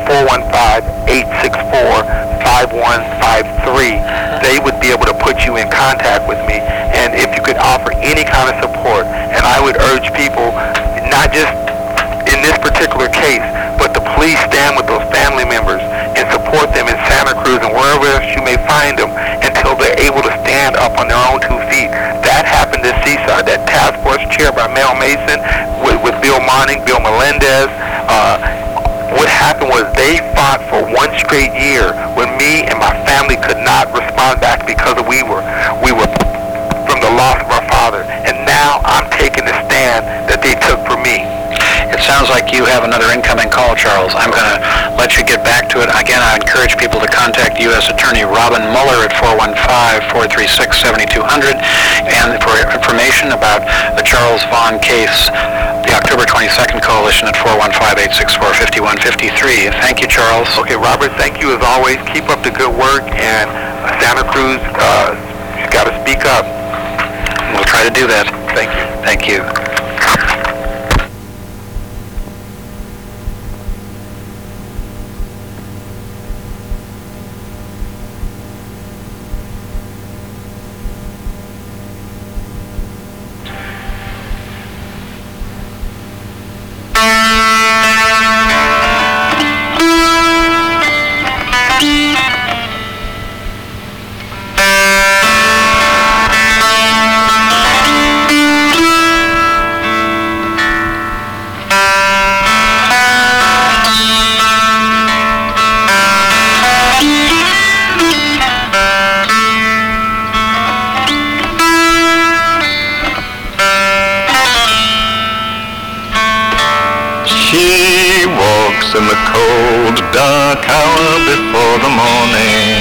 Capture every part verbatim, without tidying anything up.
four one five, eight six four, five one five three. They would be able to put you in contact with me, and if you could offer any kind of support, and I would urge people, not just in this particular case, but to please stand with those family members and support them in Santa Cruz and wherever else you may find them until they're able to stand up on their own two feet. That happened at C S A R, that task force chaired by Mel Mason with, with Bill Monning, Bill Melendez. Uh, what happened was they fought for one straight year when me and my family could not respond back because we were we were from the loss of our father. And now I'm taking the stand that they took for me. It sounds like you have another incoming call, Charles. I'm going to let you get back to it. Again, I encourage people to contact U S Attorney Robin Mueller at four one five, four three six, seven two zero zero. And for information about the Charles Vaughn case, the October twenty-second Coalition at four one five, eight six four, five one five three. Thank you, Charles. Okay, Robert, thank you as always. Keep up the good work. And uh, Santa Cruz, uh, you've got to speak up. We'll try to do that. Thank you. Thank you. In the cold, dark hour before the morning,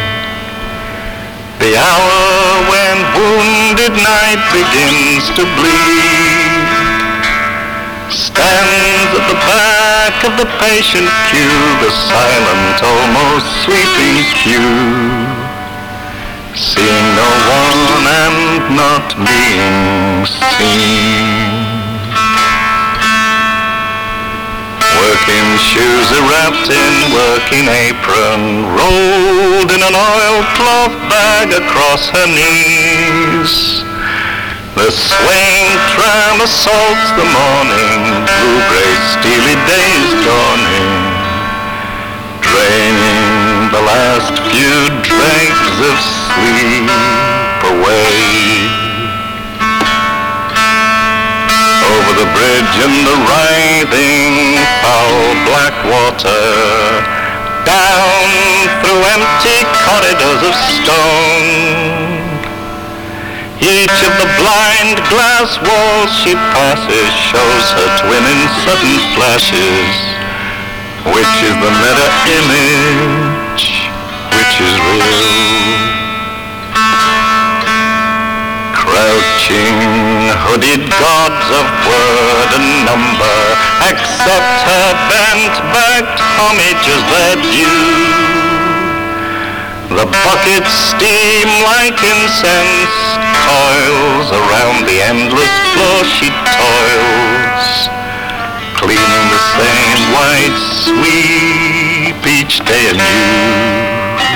the hour when wounded night begins to bleed, stands at the back of the patient queue, the silent, almost sweeping queue, seeing no one and not being seen. Working shoes are wrapped in working apron, rolled in an oilcloth bag across her knees. The swaying tram assaults the morning, blue-gray steely days dawning, draining the last few dregs of sleep away. Over the bridge in the writhing, foul black water, down through empty corridors of stone. Each of the blind glass walls she passes shows her twin in sudden flashes. Which is the mirror image? Which is real? Crouching, hooded gods of word and number accept her bent-backed homage as their due. The buckets steam like incense, coils around the endless floor she toils, cleaning the same white sweep each day anew.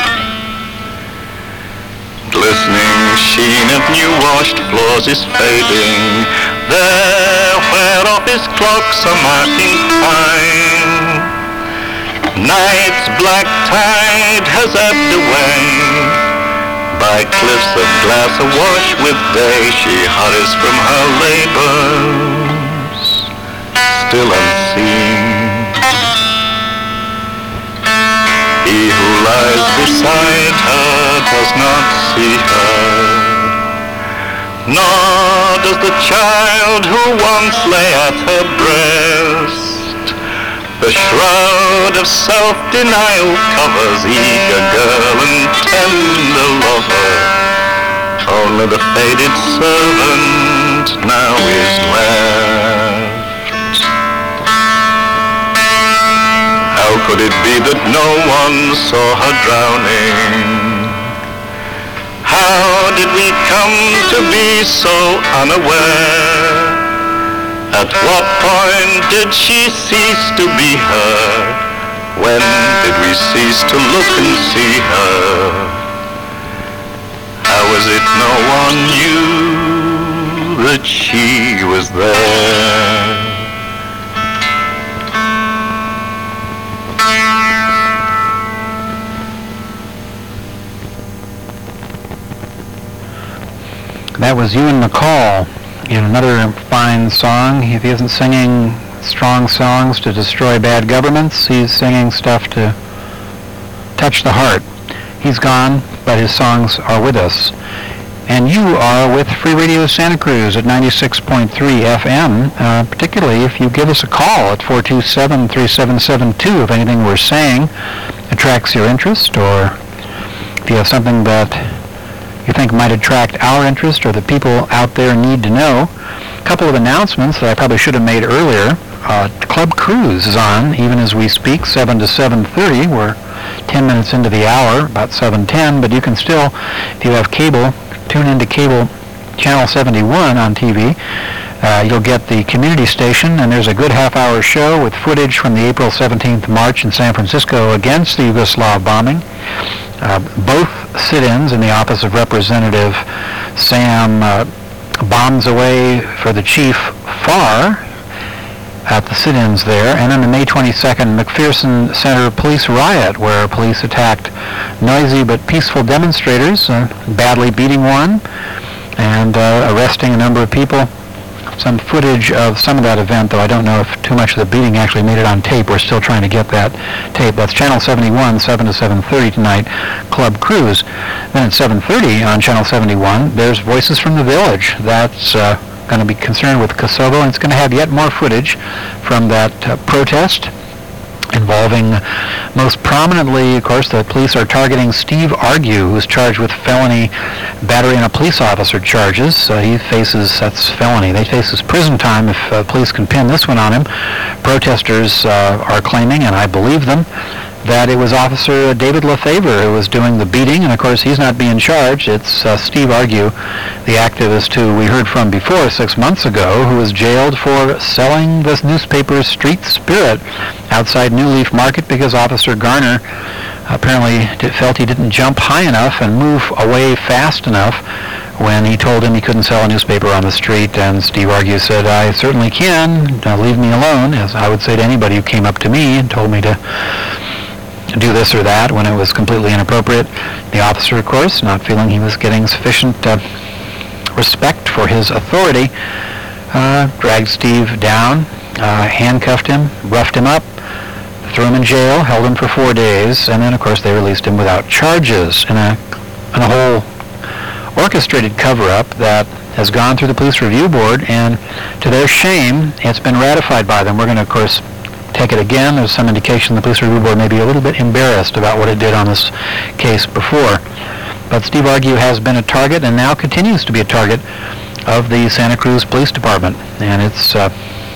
Glistening sheen of new-washed floors is fading, there where office clocks are marking time. Night's black tide has ebbed away, by cliffs of glass awash with day she hurries from her labors, still unseen. He who lies beside her does not see her, nor does the child who once lay at her breast. The shroud of self-denial covers eager girl and tender lover. Only the faded servant now is left. How could it be that no one saw her drowning? How did we come to be so unaware? At what point did she cease to be her, When did we cease to look and see her? How was it no one knew that she was there? That was Ewan McCall in another fine song. If he isn't singing strong songs to destroy bad governments, he's singing stuff to touch the heart. He's gone, but his songs are with us. And you are with Free Radio Santa Cruz at ninety-six point three F M, uh, particularly if you give us a call at four two seven, three seven seven two if anything we're saying attracts your interest, or if you have something that you think might attract our interest or the people out there need to know. A couple of announcements that I probably should have made earlier. Uh, Club Cruise is on even as we speak, seven to seven thirty. We're ten minutes into the hour, about seven ten, but you can still, if you have cable, tune into cable channel seventy-one on T V. Uh, you'll get the community station, and there's a good half-hour show with footage from the April seventeenth march in San Francisco against the Yugoslav bombing. Uh, both sit-ins in the office of Representative Sam uh, bombs away for the chief Farr at the sit-ins there, and then the May twenty-second McPherson Center police riot, where police attacked noisy but peaceful demonstrators, uh, badly beating one and uh, arresting a number of people. Some footage of some of that event, though I don't know if too much of the beating actually made it on tape. We're still trying to get that tape. That's Channel seventy-one, seven to seven thirty tonight, Club Cruise. Then at seven thirty on Channel seventy-one, there's Voices from the Village. That's uh, going to be concerned with Kosovo, and it's going to have yet more footage from that uh, protest involving, most prominently, of course, the police are targeting Steve Argue, who's charged with felony battery on a police officer charges. Uh, he faces, that's felony, they faces prison time if uh, police can pin this one on him. Protesters uh, are claiming, and I believe them, that it was Officer David Lefevre who was doing the beating, and of course he's not being charged. It's uh, Steve Argue, the activist who we heard from before six months ago, who was jailed for selling this newspaper's Street Spirit outside New Leaf Market because Officer Garner apparently felt he didn't jump high enough and move away fast enough when he told him he couldn't sell a newspaper on the street. And Steve Argue said, I certainly can, now leave me alone, as I would say to anybody who came up to me and told me to do this or that when it was completely inappropriate. The officer, of course, not feeling he was getting sufficient uh, respect for his authority, uh, dragged Steve down, uh, handcuffed him, roughed him up, threw him in jail, held him for four days, and then, of course, they released him without charges in a, in a whole orchestrated cover-up that has gone through the Police Review Board, and to their shame, it's been ratified by them. We're going to, of course, take it again. There's some indication the Police Review Board may be a little bit embarrassed about what it did on this case before. But Steve Argue has been a target and now continues to be a target of the Santa Cruz Police Department. And it's uh,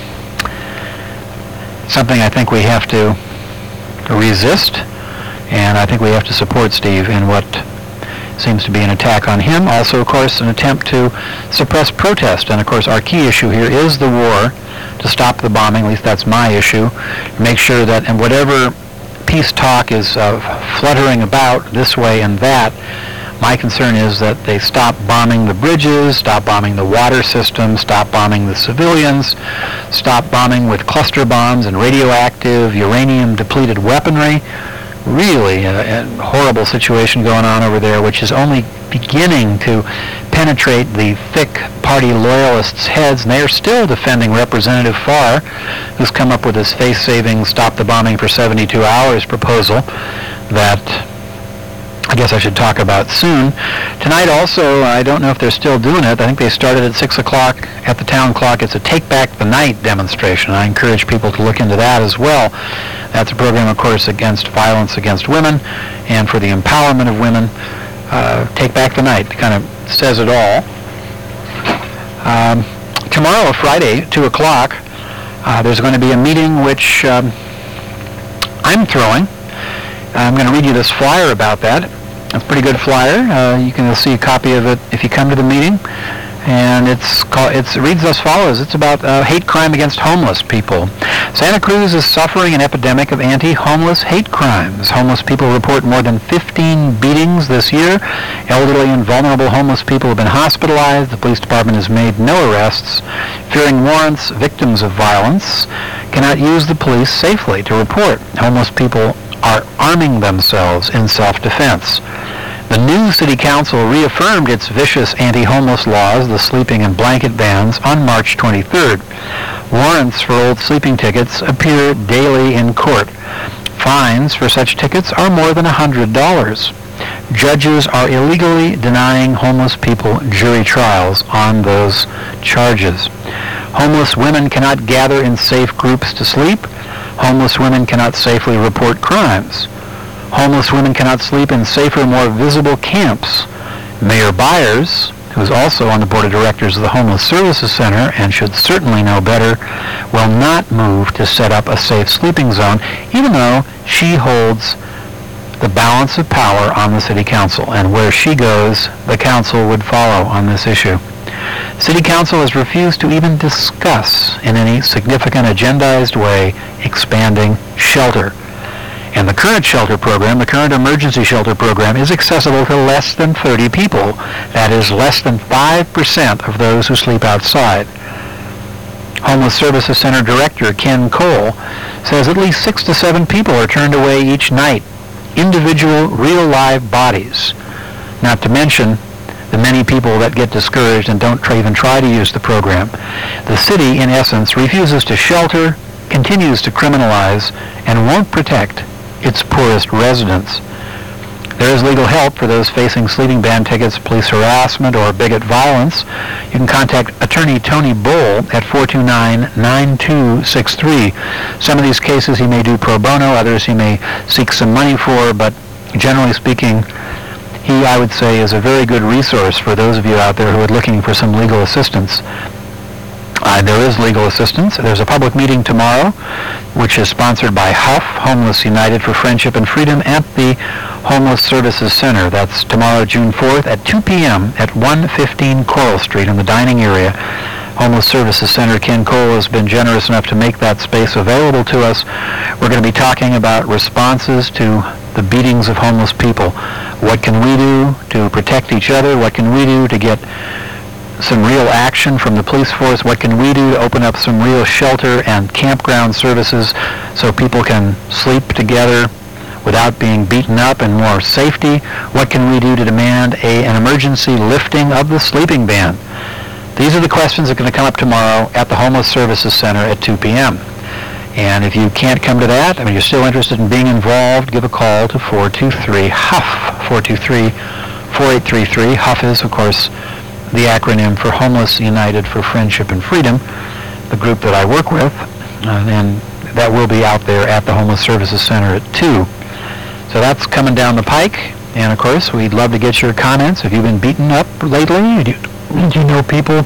something I think we have to resist, and I think we have to support Steve in what seems to be an attack on him. Also, of course, an attempt to suppress protest. And, of course, our key issue here is the war, to stop the bombing. At least that's my issue. Make sure that, and whatever peace talk is uh, fluttering about this way and that, my concern is that they stop bombing the bridges, stop bombing the water system, stop bombing the civilians, stop bombing with cluster bombs and radioactive, uranium-depleted weaponry. Really a, a horrible situation going on over there, which is only beginning to penetrate the thick party loyalists' heads, and they are still defending Representative Farr, who's come up with this face-saving stop the bombing for seventy-two hours proposal that I guess I should talk about soon. Tonight also, I don't know if they're still doing it. I think they started at six o'clock at the town clock. It's a Take Back the Night demonstration. I encourage people to look into that as well. That's a program, of course, against violence against women and for the empowerment of women. Uh, Take Back the Night kind of says it all. Um, tomorrow, Friday, two o'clock, uh, there's going to be a meeting which um, I'm throwing. I'm going to read you this flyer about that. It's a pretty good flyer. Uh, you can see a copy of it if you come to the meeting. And it's called, it's, it reads as follows. It's about uh, hate crime against homeless people. Santa Cruz is suffering an epidemic of anti-homeless hate crimes. Homeless people report more than fifteen beatings this year. Elderly and vulnerable homeless people have been hospitalized. The police department has made no arrests. Fearing warrants, victims of violence cannot use the police safely to report. Homeless people are arming themselves in self-defense. The new city council reaffirmed its vicious anti-homeless laws, the sleeping and blanket bans, on March twenty-third. Warrants for old sleeping tickets appear daily in court. Fines for such tickets are more than one hundred dollars. Judges are illegally denying homeless people jury trials on those charges. Homeless women cannot gather in safe groups to sleep. Homeless women cannot safely report crimes. Homeless women cannot sleep in safer, more visible camps. Mayor Byers, who is also on the board of directors of the Homeless Services Center and should certainly know better, will not move to set up a safe sleeping zone, even though she holds the balance of power on the city council. And where she goes, the council would follow on this issue. City council has refused to even discuss in any significant agendized way expanding shelter. And the current shelter program, the current emergency shelter program, is accessible to less than thirty people. That is less than five percent of those who sleep outside. Homeless Services Center Director Ken Cole says at least six to seven people are turned away each night. Individual, real live bodies. Not to mention the many people that get discouraged and don't try, even try to use the program. The city, in essence, refuses to shelter, continues to criminalize, and won't protect its poorest residents. There is legal help for those facing sleeping ban tickets, police harassment, or bigot violence. You can contact attorney Tony Bull at four two nine, nine two six three. Some of these cases he may do pro bono, others he may seek some money for, but generally speaking, he, I would say, is a very good resource for those of you out there who are looking for some legal assistance. Uh, there is legal assistance. There's a public meeting tomorrow, which is sponsored by Huff, Homeless United for Friendship and Freedom, at the Homeless Services Center. That's tomorrow, June fourth, at two p.m. at one fifteen Coral Street in the dining area. Homeless Services Center, Ken Cole has been generous enough to make that space available to us. We're going to be talking about responses to the beatings of homeless people. What can we do to protect each other? What can we do to get some real action from the police force? What can we do to open up some real shelter and campground services so people can sleep together without being beaten up, and more safety? What can we do to demand a, an emergency lifting of the sleeping ban? These are the questions that are going to come up tomorrow at the Homeless Services Center at two p.m. And if you can't come to that, I mean, you're still interested in being involved, give a call to four two three, HUFF, four two three, four eight three three. HUFF is, of course, the acronym for Homeless United for Friendship and Freedom, the group that I work with, uh, and that will be out there at the Homeless Services Center at two. So that's coming down the pike, and of course, we'd love to get your comments. Have you been beaten up lately? Do you, do you know people?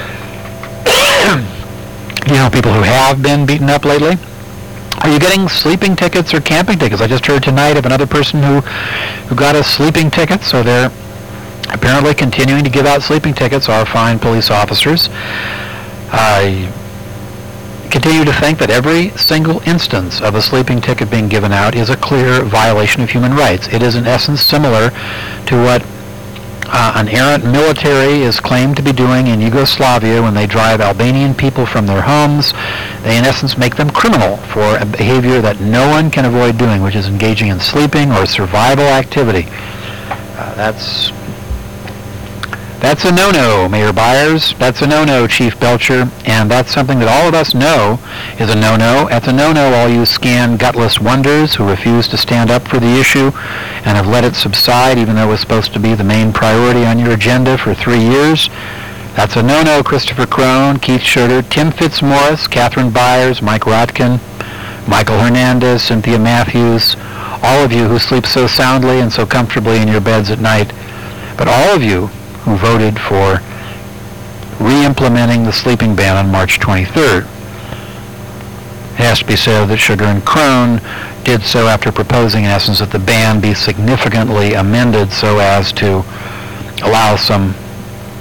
Do you know people who have been beaten up lately? Are you getting sleeping tickets or camping tickets? I just heard tonight of another person who, who got a sleeping ticket, so they're apparently continuing to give out sleeping tickets, are fine police officers. I continue to think that every single instance of a sleeping ticket being given out is a clear violation of human rights. It is in essence similar to what uh, an errant military is claimed to be doing in Yugoslavia when they drive Albanian people from their homes. They in essence make them criminal for a behavior that no one can avoid doing, which is engaging in sleeping or survival activity. Uh, that's That's a no-no, Mayor Byers. That's a no-no, Chief Belcher. And that's something that all of us know is a no-no. That's a no-no, all you scan gutless wonders who refuse to stand up for the issue and have let it subside, even though it was supposed to be the main priority on your agenda for three years. That's a no-no, Christopher Crone, Keith Schurter, Tim Fitzmaurice, Catherine Byers, Mike Rotkin, Michael Hernandez, Cynthia Matthews, all of you who sleep so soundly and so comfortably in your beds at night. But all of you who voted for re-implementing the sleeping ban on March twenty-third. It has to be said that Sugar and Crone did so after proposing, in essence, that the ban be significantly amended so as to allow some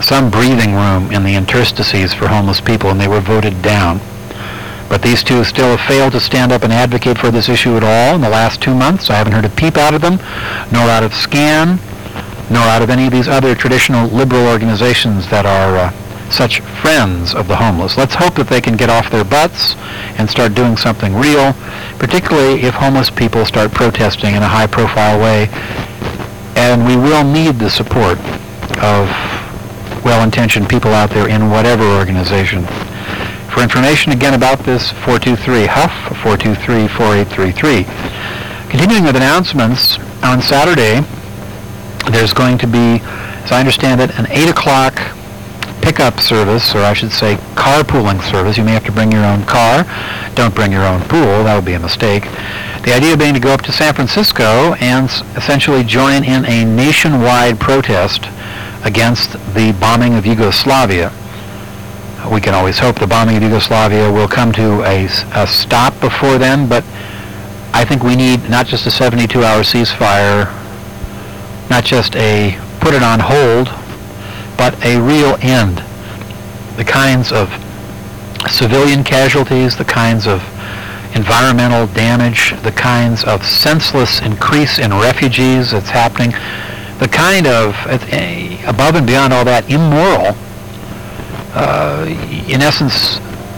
some breathing room in the interstices for homeless people, and they were voted down. But these two still have failed to stand up and advocate for this issue at all in the last two months. I haven't heard a peep out of them, nor out of SCAN, nor out of any of these other traditional liberal organizations that are uh, such friends of the homeless. Let's hope that they can get off their butts and start doing something real, particularly if homeless people start protesting in a high-profile way. And we will need the support of well-intentioned people out there in whatever organization. For information, again, about this, four two three H U F, four two three, four eight three three. Continuing with announcements, on Saturday, there's going to be, as I understand it, an eight o'clock pickup service, or I should say carpooling service. You may have to bring your own car. Don't bring your own pool. That would be a mistake. The idea being to go up to San Francisco and essentially join in a nationwide protest against the bombing of Yugoslavia. We can always hope the bombing of Yugoslavia will come to a, a stop before then, but I think we need not just a seventy-two hour ceasefire, not just a put it on hold, but a real end. The kinds of civilian casualties, the kinds of environmental damage, the kinds of senseless increase in refugees that's happening, the kind of, above and beyond all that, immoral, uh, in essence,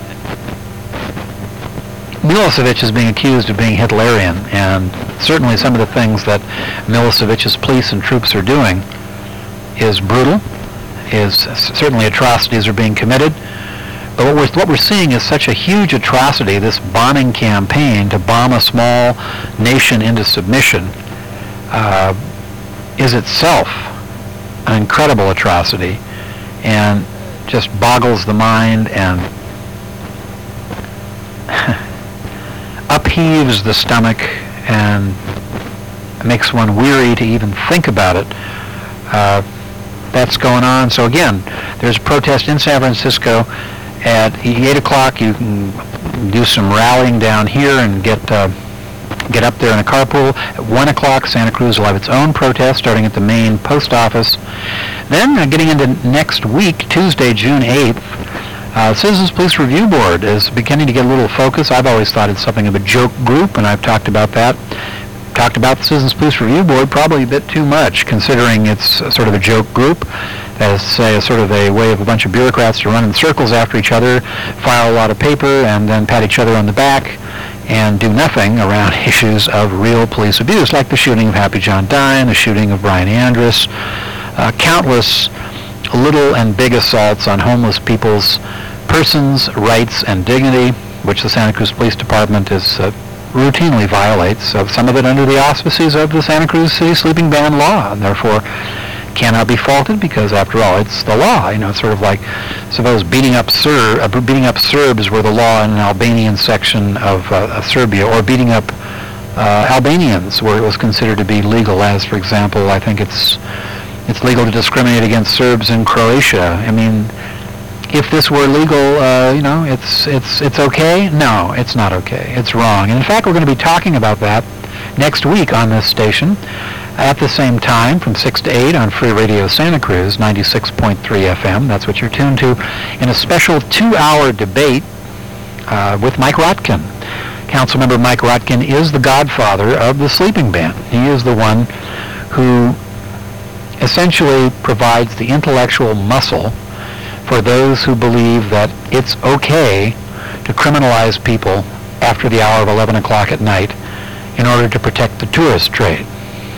Milosevic is being accused of being Hitlerian, and certainly some of the things that Milosevic's police and troops are doing is brutal, is certainly atrocities are being committed. But what we're, what we're seeing is such a huge atrocity, this bombing campaign to bomb a small nation into submission, uh, is itself an incredible atrocity and just boggles the mind and upheaves the stomach and makes one weary to even think about it. Uh, that's going on. So again, there's a protest in San Francisco at eight o'clock. You can do some rallying down here and get uh, get up there in a carpool. At one o'clock, Santa Cruz will have its own protest starting at the main post office. Then uh, getting into next week, Tuesday, June eighth, uh, Citizens Police Review Board is beginning to get a little focus. I've always thought it's something of a joke group, and I've talked about that. Talked about the Citizens Police Review Board probably a bit too much, considering it's a sort of a joke group. That is, say, a sort of a way of a bunch of bureaucrats to run in circles after each other, file a lot of paper, and then pat each other on the back, and do nothing around issues of real police abuse, like the shooting of Happy John Dine, the shooting of Brian Andrus, uh, countless little and big assaults on homeless people's persons, rights, and dignity, which the Santa Cruz Police Department is uh, routinely violates, of some of it under the auspices of the Santa Cruz City Sleeping Ban law, and therefore cannot be faulted because, after all, it's the law. You know, it's sort of like, suppose beating up Ser- uh, beating up Serbs were the law in an Albanian section of, uh, of Serbia, or beating up uh, Albanians where it was considered to be legal. As, for example, I think it's it's legal to discriminate against Serbs in Croatia. I mean, if this were legal, uh, you know, it's it's it's okay? No, it's not okay. It's wrong. And in fact, we're going to be talking about that next week on this station at the same time from six to eight on Free Radio Santa Cruz, ninety-six point three F M. That's what you're tuned to, in a special two-hour debate uh, with Mike Rotkin. Councilmember Mike Rotkin is the godfather of the sleeping ban. He is the one who essentially provides the intellectual muscle for those who believe that it's okay to criminalize people after the hour of eleven o'clock at night in order to protect the tourist trade.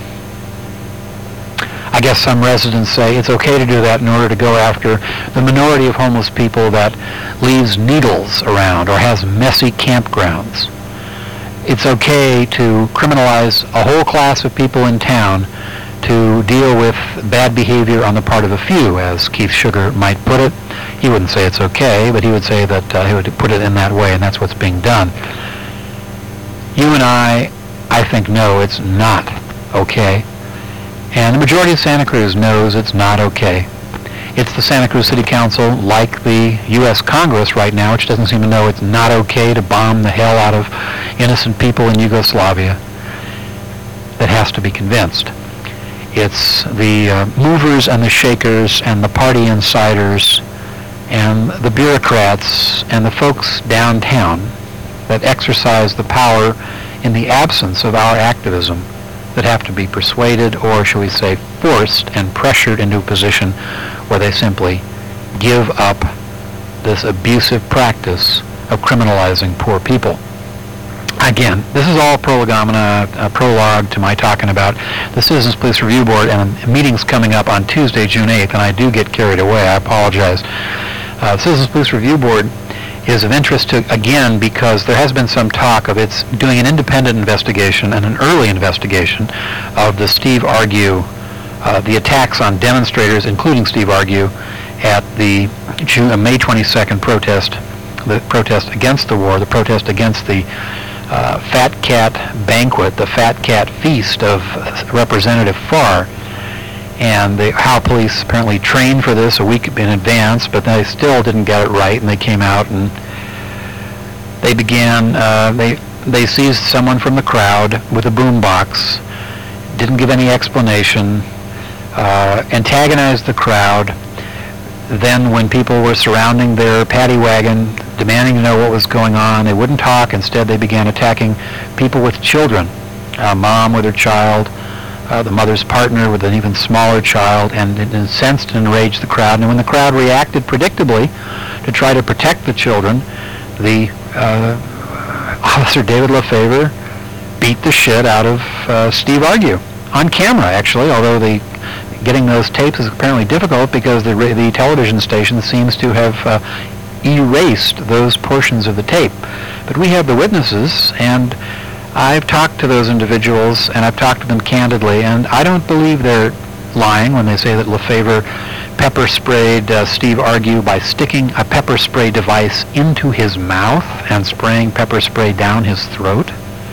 I guess some residents say it's okay to do that in order to go after the minority of homeless people that leaves needles around or has messy campgrounds. It's okay to criminalize a whole class of people in town to deal with bad behavior on the part of a few, as Keith Sugar might put it. He wouldn't say it's okay, but he would say that uh, he would put it in that way, and that's what's being done. You and I, I think, know it's not okay. And the majority of Santa Cruz knows it's not okay. It's the Santa Cruz City Council, like the U S Congress right now, which doesn't seem to know it's not okay to bomb the hell out of innocent people in Yugoslavia, that has to be convinced. It's the uh, movers and the shakers and the party insiders and the bureaucrats and the folks downtown that exercise the power in the absence of our activism that have to be persuaded, or shall we say forced and pressured into a position where they simply give up this abusive practice of criminalizing poor people. Again, this is all prolegomena, a prologue to my talking about the Citizens Police Review Board, and a meeting's coming up on Tuesday, June eighth, and I do get carried away. I apologize. Uh, the Citizens Police Review Board is of interest to, again, because there has been some talk of its doing an independent investigation and an early investigation of the Steve Argue, uh, the attacks on demonstrators, including Steve Argue, at the June, uh, May twenty-second protest, the protest against the war, the protest against the uh, Fat Cat banquet, the Fat Cat feast of Representative Farr, and the, how police apparently trained for this a week in advance, but they still didn't get it right, and they came out and they began, uh, they, they seized someone from the crowd with a boombox, didn't give any explanation, uh, antagonized the crowd. Then when people were surrounding their paddy wagon, demanding to know what was going on, they wouldn't talk. Instead, they began attacking people with children, a mom with her child, uh, the mother's partner with an even smaller child, and it incensed and enraged the crowd. And when the crowd reacted predictably to try to protect the children, the uh, Officer David LaFavor beat the shit out of uh, Steve Argue, on camera actually, although the getting those tapes is apparently difficult because the, the television station seems to have uh, erased those portions of the tape. But we have the witnesses, and I've talked to those individuals, and I've talked to them candidly, and I don't believe they're lying when they say that LaFavor pepper sprayed uh, Steve Argue by sticking a pepper spray device into his mouth and spraying pepper spray down his throat.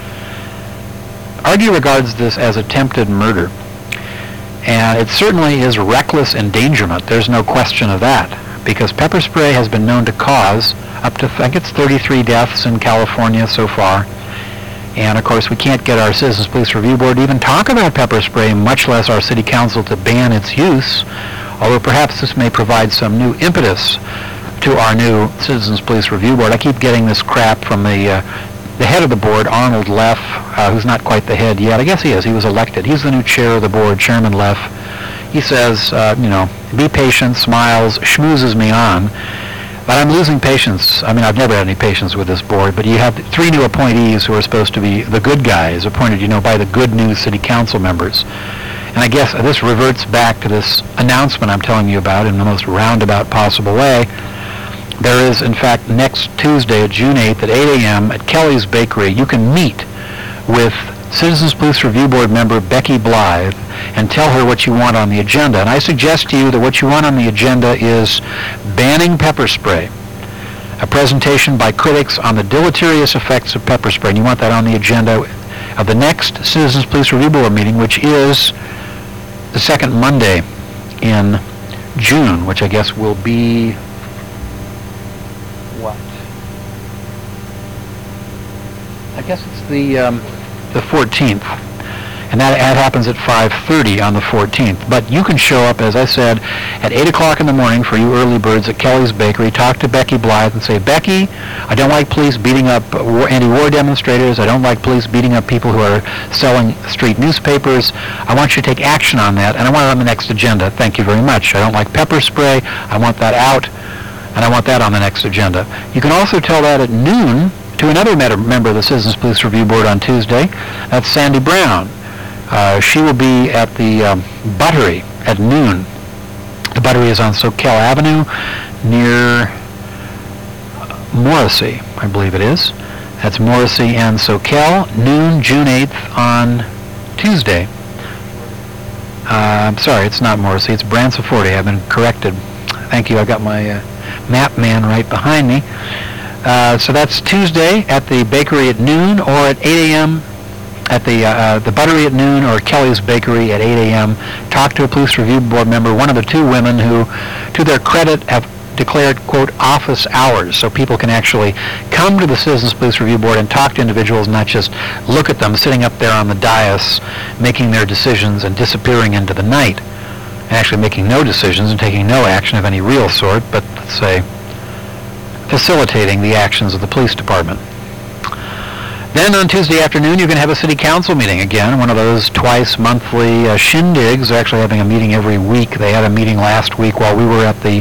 Argue regards this as attempted murder. And it certainly is reckless endangerment. There's no question of that, because pepper spray has been known to cause up to, I think it's thirty-three deaths in California so far. And of course, we can't get our Citizens Police Review Board to even talk about pepper spray, much less our City Council to ban its use, although perhaps this may provide some new impetus to our new Citizens Police Review Board. I keep getting this crap from the uh, the head of the board, Arnold Leff, uh, who's not quite the head yet. I guess he is. He was elected. He's the new chair of the board, Chairman Leff. He says, uh, you know, be patient, smiles, schmoozes me on. But I'm losing patience. I mean, I've never had any patience with this board, but you have three new appointees who are supposed to be the good guys, appointed, you know, by the good new city council members. And I guess this reverts back to this announcement I'm telling you about in the most roundabout possible way. There is, in fact, next Tuesday, June eighth at eight a.m. at Kelly's Bakery, you can meet with Citizens Police Review Board member Becky Blythe and tell her what you want on the agenda. And I suggest to you that what you want on the agenda is banning pepper spray, a presentation by critics on the deleterious effects of pepper spray. And you want that on the agenda of the next Citizens Police Review Board meeting, which is the second Monday in June, which I guess will be... what? I guess it's the um, the fourteenth, and that ad happens at five thirty on the fourteenth. But you can show up, as I said, at eight o'clock in the morning for you early birds at Kelly's Bakery. Talk to Becky Blythe and say, Becky, I don't like police beating up war, anti-war demonstrators. I don't like police beating up people who are selling street newspapers. I want you to take action on that, and I want it on the next agenda. Thank you very much. I don't like pepper spray. I want that out. And I want that on the next agenda. You can also tell that at noon to another member of the Citizens Police Review Board on Tuesday. That's Sandy Brown. Uh, she will be at the um, Buttery at noon. The Buttery is on Soquel Avenue near Morrissey, I believe it is. That's Morrissey and Soquel, noon, June eighth on Tuesday. Uh, I'm sorry, it's not Morrissey, it's Branciforte. I've been corrected. Thank you, I got my... Uh, map man right behind me. Uh, so that's Tuesday at the Bakery at noon, or at eight a.m. at the uh, the Buttery at noon, or Kelly's Bakery at eight a.m. Talk to a Police Review Board member, one of the two women who, to their credit, have declared, quote, office hours, so people can actually come to the Citizens Police Review Board and talk to individuals, not just look at them sitting up there on the dais, making their decisions and disappearing into the night, and actually making no decisions and taking no action of any real sort, but, let's say, facilitating the actions of the police department. Then on Tuesday afternoon, you're going to have a city council meeting again, one of those twice monthly uh, shindigs. They're actually having a meeting every week. They had a meeting last week while we were at the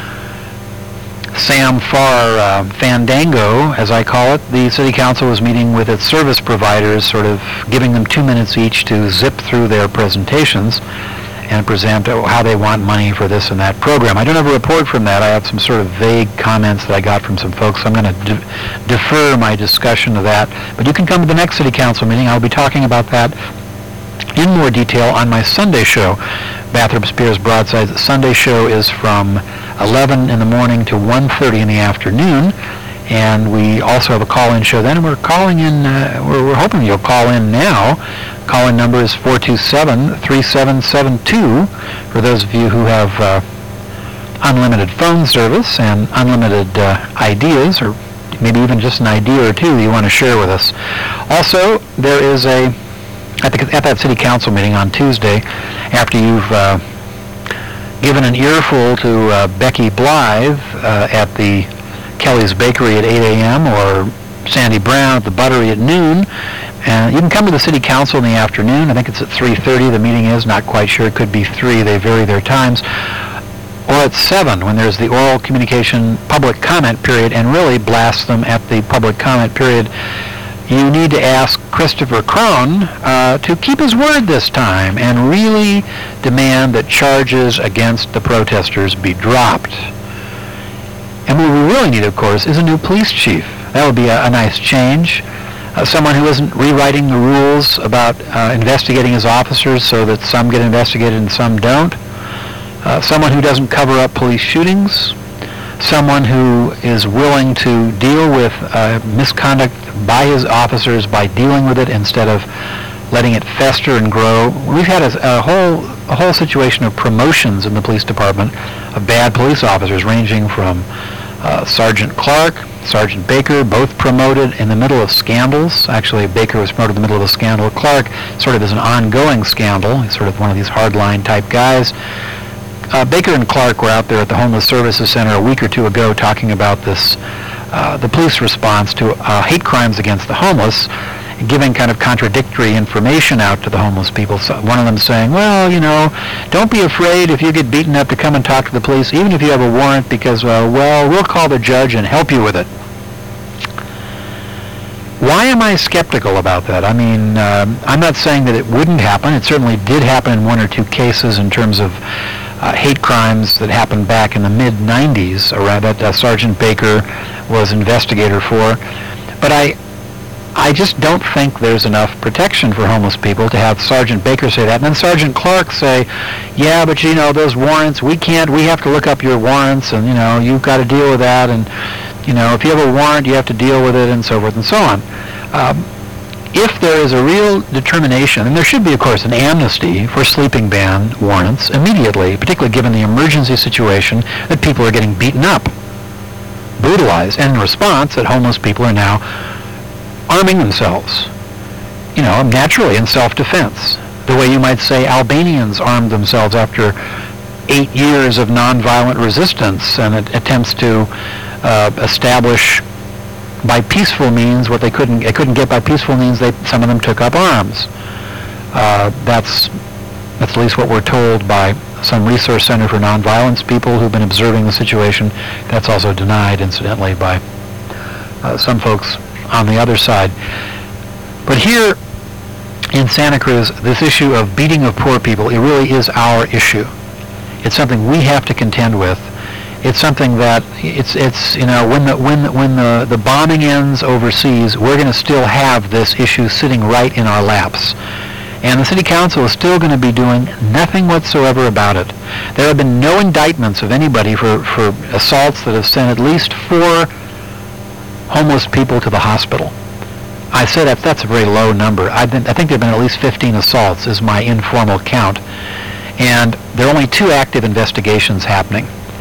Sam Farr uh, Fandango, as I call it. The city council was meeting with its service providers, sort of giving them two minutes each to zip through their presentations and present how they want money for this and that program. I don't have a report from that. I have some sort of vague comments that I got from some folks. So I'm going to de- defer my discussion of that. But you can come to the next city council meeting. I'll be talking about that in more detail on my Sunday show. Bathrop Spears Broadside's Sunday show is from eleven in the morning to one thirty in the afternoon. And we also have a call-in show then. And we're calling in, uh, we're, we're hoping you'll call in now. Call-in number is four two seven, three seven seven two for those of you who have uh, unlimited phone service and unlimited uh, ideas, or maybe even just an idea or two you want to share with us. Also, there is a, at, the, at that city council meeting on Tuesday, after you've uh, given an earful to uh, Becky Blythe uh, at the Kelly's Bakery at eight a.m. or Sandy Brown at the Buttery at noon. And you can come to the city council in the afternoon. I think it's at three thirty the meeting is, not quite sure. It could be three. They vary their times. Or at seven when there's the oral communication public comment period, and really blast them at the public comment period. You need to ask Christopher Crone uh, to keep his word this time and really demand that charges against the protesters be dropped. And what we really need, of course, is a new police chief. That would be a, a nice change. Uh, someone who isn't rewriting the rules about uh, investigating his officers so that some get investigated and some don't. Uh, someone who doesn't cover up police shootings. Someone who is willing to deal with uh, misconduct by his officers by dealing with it instead of letting it fester and grow. We've had a, a whole a whole situation of promotions in the police department of bad police officers, ranging from uh, Sergeant Clark, Sergeant Baker, both promoted in the middle of scandals. Actually, Baker was promoted in the middle of a scandal. Clark sort of is an ongoing scandal. He's sort of one of these hardline type guys. Uh, Baker and Clark were out there at the Homeless Services Center a week or two ago talking about this, uh, the police response to uh, hate crimes against the homeless, giving kind of contradictory information out to the homeless people. So one of them saying, well, you know, don't be afraid if you get beaten up to come and talk to the police, even if you have a warrant, because, uh, well, we'll call the judge and help you with it. Why am I skeptical about that? I mean, uh, I'm not saying that it wouldn't happen. It certainly did happen in one or two cases in terms of uh, hate crimes that happened back in the mid nineties, around that uh, Sergeant Baker was investigator for. But I, I just don't think there's enough protection for homeless people to have Sergeant Baker say that, and then Sergeant Clark say, yeah, but you know, those warrants, we can't, we have to look up your warrants, and you know, you've got to deal with that, and you know, if you have a warrant, you have to deal with it, and so forth and so on. Um, if there is a real determination, and there should be, of course, an amnesty for sleeping ban warrants immediately, particularly given the emergency situation that people are getting beaten up, brutalized, and in response that homeless people are now arming themselves, you know, naturally in self-defense, the way you might say Albanians armed themselves after eight years of nonviolent resistance and attempts to uh, establish by peaceful means what they couldn't they couldn't get by peaceful means. They some of them took up arms. Uh, that's that's at least what we're told by some Resource Center for Nonviolence people who've been observing the situation. That's also denied, incidentally, by uh, some folks on the other side. But here in Santa Cruz, this issue of beating of poor people, it really is our issue. It's something we have to contend with. It's something that it's it's you know when the when when the the bombing ends overseas, we're going to still have this issue sitting right in our laps, and the city council is still going to be doing nothing whatsoever about it. There have been no indictments of anybody for for assaults that have sent at least four homeless people to the hospital. I say that that's a very low number. I've been, I think there have been at least fifteen assaults is my informal count, and there are only two active investigations happening.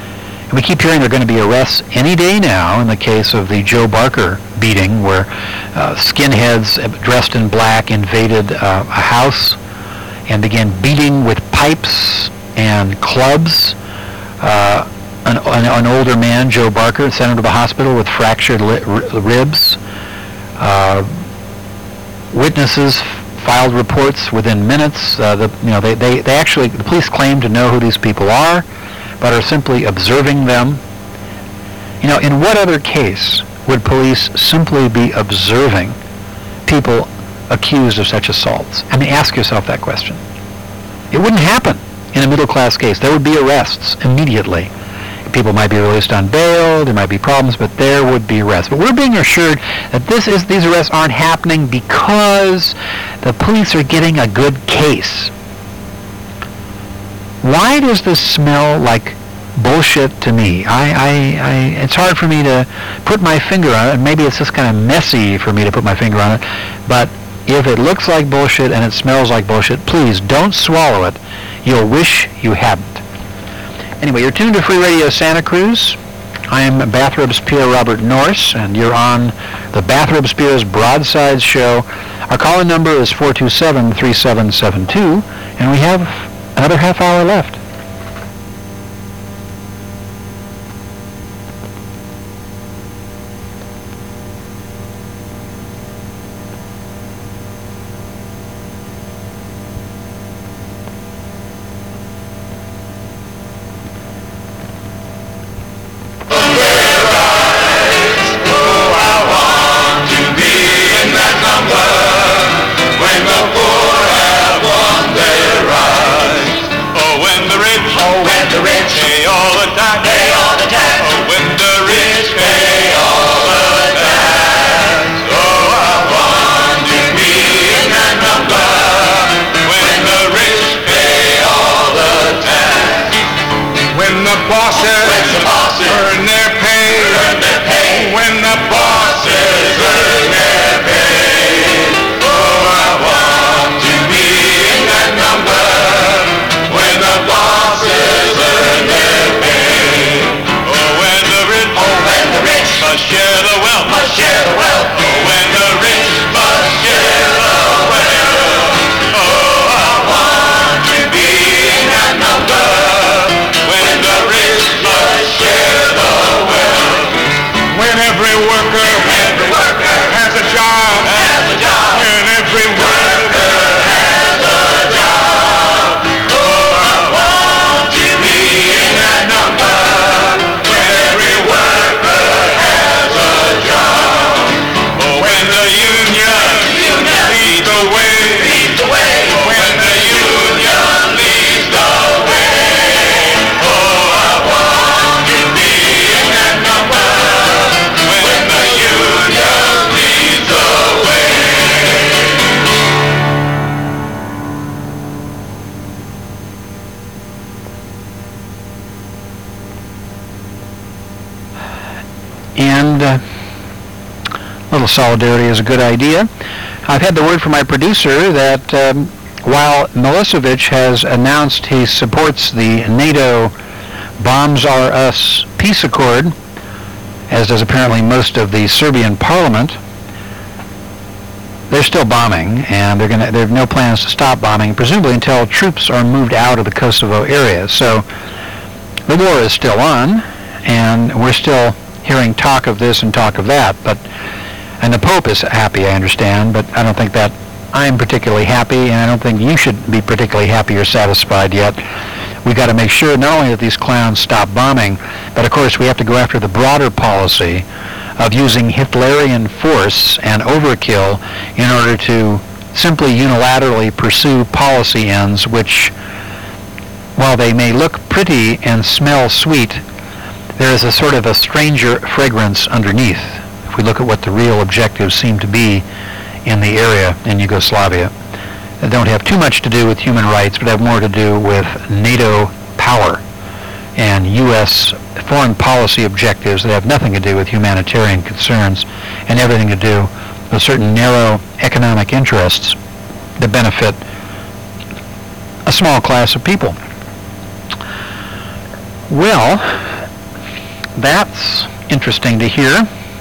And we keep hearing there are going to be arrests any day now in the case of the Joe Barker beating, where uh, skinheads dressed in black invaded uh, a house and began beating with pipes and clubs uh, an, an, an older man, Joe Barker, sent him to the hospital with fractured li- ribs. Uh, witnesses filed reports within minutes. Uh, the, you know, they, they, they actually, the police claim to know who these people are, but are simply observing them. You know, in what other case would police simply be observing people accused of such assaults? I mean, ask yourself that question. It wouldn't happen in a middle-class case. There would be arrests immediately. People might be released on bail, there might be problems, but there would be arrests. But we're being assured that this is these arrests aren't happening because the police are getting a good case. Why does this smell like bullshit to me? I, I, I, it's hard for me to put my finger on it, and maybe it's just kind of messy for me to put my finger on it, but if it looks like bullshit and it smells like bullshit, please don't swallow it. You'll wish you hadn't. Anyway, you're tuned to Free Radio Santa Cruz. I am Bathrobes Pierre Robert Norris, and you're on the Bathrobes Pierre's Broadsides Show. Our call-in number is four two seven, three seven seven two, and we have another half hour left. Solidarity is a good idea. I've had the word from my producer that um, while Milosevic has announced he supports the NATO Bombs Are Us peace accord, as does apparently most of the Serbian parliament, they're still bombing, and they're gonna, they have no plans to stop bombing, presumably until troops are moved out of the Kosovo area. So the war is still on, and we're still hearing talk of this and talk of that, but and the Pope is happy, I understand, but I don't think that I'm particularly happy, and I don't think you should be particularly happy or satisfied yet. We've got to make sure not only that these clowns stop bombing, but of course we have to go after the broader policy of using Hitlerian force and overkill in order to simply unilaterally pursue policy ends which, while they may look pretty and smell sweet, there is a sort of a stranger fragrance underneath. If we look at what the real objectives seem to be in the area in Yugoslavia, that don't have too much to do with human rights, but have more to do with NATO power and U S foreign policy objectives that have nothing to do with humanitarian concerns and everything to do with certain narrow economic interests that benefit a small class of people. Well, that's interesting to hear.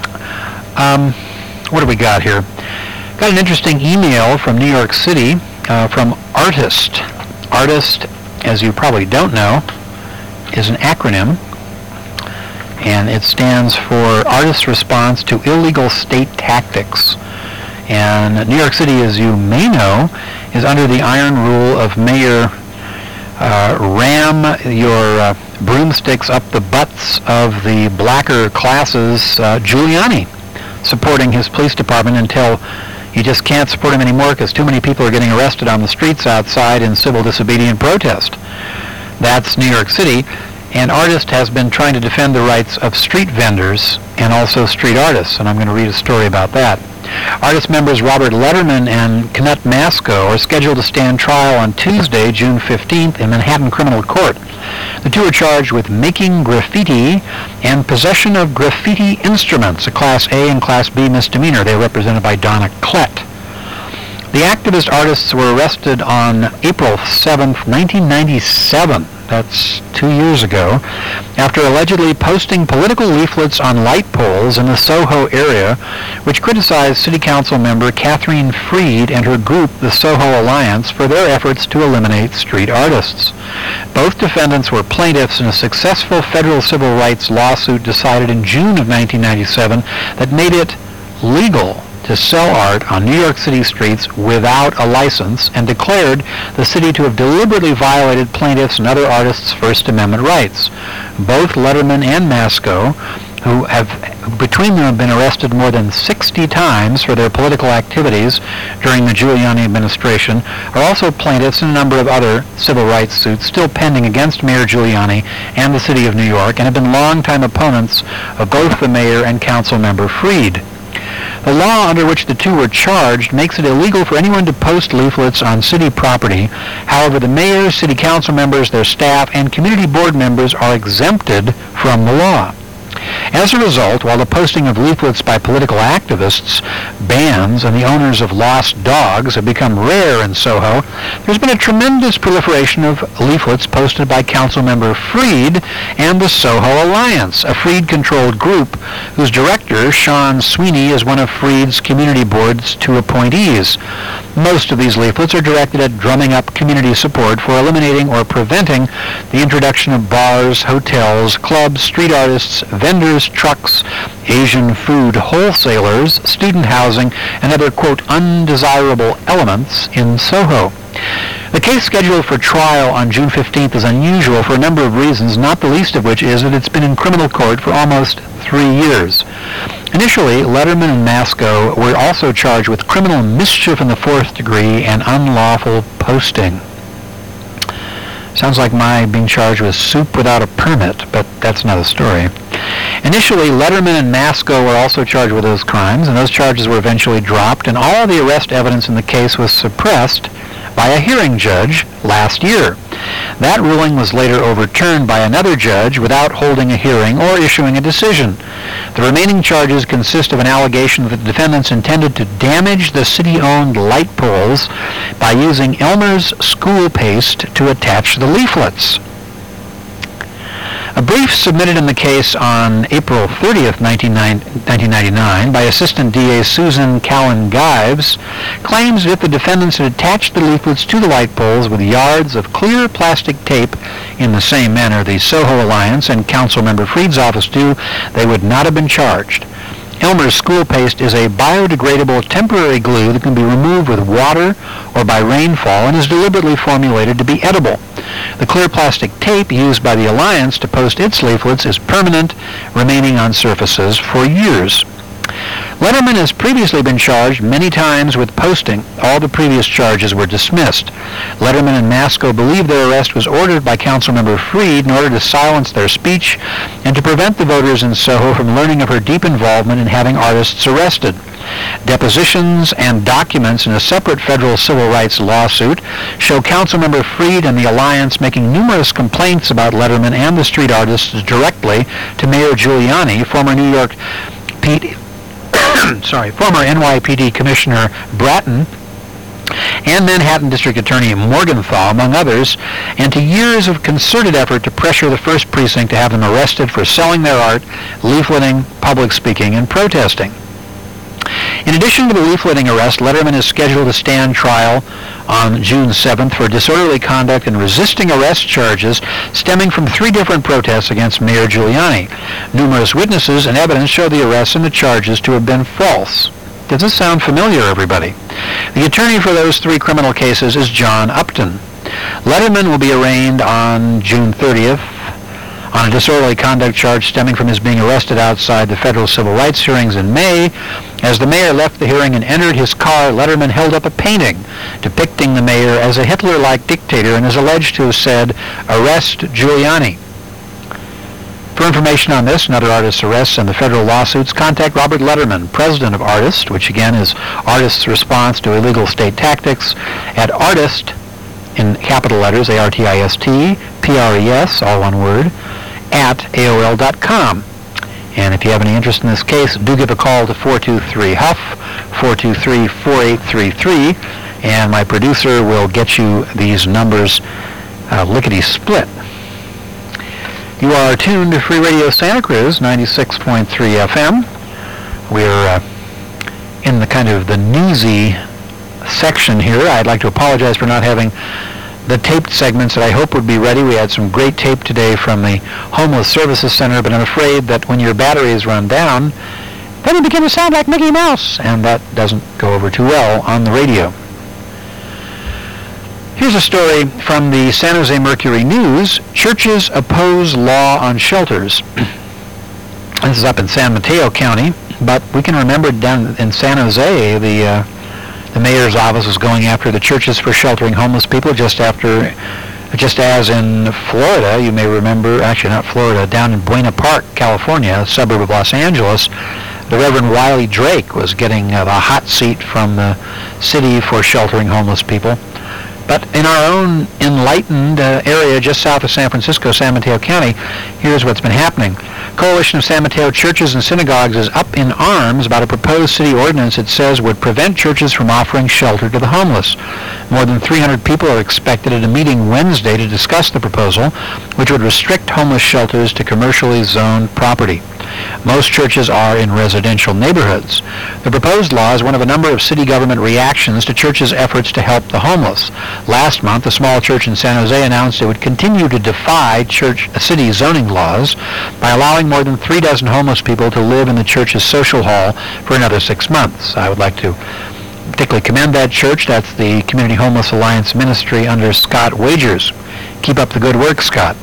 Um, what do we got here? Got an interesting email from New York City uh, from Artist. Artist, as you probably don't know, is an acronym, and it stands for Artist Response to Illegal State Tactics. And New York City, as you may know, is under the iron rule of Mayor uh, ram your uh, broomsticks up the butts of the blacker classes, uh, Giuliani, supporting his police department until you just can't support him anymore because too many people are getting arrested on the streets outside in civil disobedient protest. That's New York City, and Artist has been trying to defend the rights of street vendors and also street artists, and I'm going to read a story about that. Artist members Robert Letterman and Kenneth Masco are scheduled to stand trial on Tuesday, June fifteenth, in Manhattan Criminal Court. The two are charged with making graffiti and possession of graffiti instruments, a Class A and Class B misdemeanor. They are represented by Donna Klett. The activist artists were arrested on April seventh, nineteen ninety-seven. That's two years ago, after allegedly posting political leaflets on light poles in the Soho area, which criticized City Council member Catherine Freed and her group, the Soho Alliance, for their efforts to eliminate street artists. Both defendants were plaintiffs in a successful federal civil rights lawsuit decided in June of nineteen ninety-seven that made it legal to sell art on New York City streets without a license, and declared the city to have deliberately violated plaintiffs' and other artists' First Amendment rights. Both Letterman and Masco, who have between them have been arrested more than sixty times for their political activities during the Giuliani administration, are also plaintiffs in a number of other civil rights suits still pending against Mayor Giuliani and the City of New York, and have been longtime opponents of both the mayor and council member Freed. The law under which the two were charged makes it illegal for anyone to post leaflets on city property. However, the mayor, city council members, their staff, and community board members are exempted from the law. As a result, while the posting of leaflets by political activists, bands, and the owners of lost dogs have become rare in Soho, there's been a tremendous proliferation of leaflets posted by Councilmember Freed and the Soho Alliance, a Freed-controlled group whose director, Sean Sweeney, is one of Freed's community board's two appointees. Most of these leaflets are directed at drumming up community support for eliminating or preventing the introduction of bars, hotels, clubs, street artists, vendors, trucks, Asian food wholesalers, student housing, and other, quote, undesirable elements in Soho. The case scheduled for trial on June fifteenth is unusual for a number of reasons, not the least of which is that it's been in criminal court for almost three years. Initially, Letterman and Masco were also charged with criminal mischief in the fourth degree and unlawful posting. Sounds like my being charged with soup without a permit, but that's another story. Initially, Letterman and Masco were also charged with those crimes, and those charges were eventually dropped, and all of the arrest evidence in the case was suppressed by a hearing judge last year. That ruling was later overturned by another judge without holding a hearing or issuing a decision. The remaining charges consist of an allegation that the defendants intended to damage the city-owned light poles by using Elmer's school paste to attach the leaflets. A brief submitted in the case on April thirtieth, nineteen ninety-nine by Assistant D A Susan Callan-Gives claims that if the defendants had attached the leaflets to the light poles with yards of clear plastic tape in the same manner the Soho Alliance and Councilmember Freed's office do, they would not have been charged. Elmer's school paste is a biodegradable temporary glue that can be removed with water or by rainfall and is deliberately formulated to be edible. The clear plastic tape used by the Alliance to post its leaflets is permanent, remaining on surfaces for years. Letterman has previously been charged many times with posting. All the previous charges were dismissed. Letterman and Masco believe their arrest was ordered by Councilmember Freed in order to silence their speech and to prevent the voters in Soho from learning of her deep involvement in having artists arrested. Depositions and documents in a separate federal civil rights lawsuit show Councilmember Freed and the Alliance making numerous complaints about Letterman and the street artists directly to Mayor Giuliani, former New York P D sorry, former N Y P D Commissioner Bratton, and Manhattan District Attorney Morgenthau, among others, and to years of concerted effort to pressure the First Precinct to have them arrested for selling their art, leafleting, public speaking, and protesting. In addition to the leafleting arrest, Letterman is scheduled to stand trial on June seventh for disorderly conduct and resisting arrest charges stemming from three different protests against Mayor Giuliani. Numerous witnesses and evidence show the arrests and the charges to have been false. Does this sound familiar, everybody? The attorney for those three criminal cases is John Upton. Letterman will be arraigned on June thirtieth on a disorderly conduct charge stemming from his being arrested outside the federal civil rights hearings in May. As the mayor left the hearing and entered his car, Letterman held up a painting depicting the mayor as a Hitler-like dictator and is alleged to have said, "Arrest Giuliani." For information on this and other artists' arrests and the federal lawsuits, contact Robert Letterman, president of Artist, which again is Artist's Response to Illegal State Tactics, at Artist, in capital letters, A R T I S T, P R E S, all one word, at A O L dot com. And if you have any interest in this case, do give a call to four two three Huff, four two three, four eight three three, and my producer will get you these numbers uh, lickety-split. You are tuned to Free Radio Santa Cruz, ninety-six point three F M. We're uh, in the kind of the newsy section here. I'd like to apologize for not having the taped segments that I hope would be ready. We had some great tape today from the Homeless Services Center, but I'm afraid that when your batteries run down, then you begin to sound like Mickey Mouse, and that doesn't go over too well on the radio. Here's a story from the San Jose Mercury News. Churches oppose law on shelters. This is up in San Mateo County, but we can remember down in San Jose, the uh, the mayor's office was going after the churches for sheltering homeless people, just after, just as in Florida, you may remember, actually not Florida, down in Buena Park, California, a suburb of Los Angeles, the Reverend Wiley Drake was getting uh, the hot seat from the city for sheltering homeless people. But in our own enlightened uh, area just south of San Francisco, San Mateo County, here's what's been happening. Coalition of San Mateo Churches and Synagogues is up in arms about a proposed city ordinance it says would prevent churches from offering shelter to the homeless. More than three hundred people are expected at a meeting Wednesday to discuss the proposal, which would restrict homeless shelters to commercially zoned property. Most churches are in residential neighborhoods. The proposed law is one of a number of city government reactions to churches' efforts to help the homeless. Last month, a small church in San Jose announced it would continue to defy church city zoning laws by allowing more than three dozen homeless people to live in the church's social hall for another six months. I would like to particularly commend that church. That's the Community Homeless Alliance Ministry under Scott Wagers. Keep up the good work, Scott.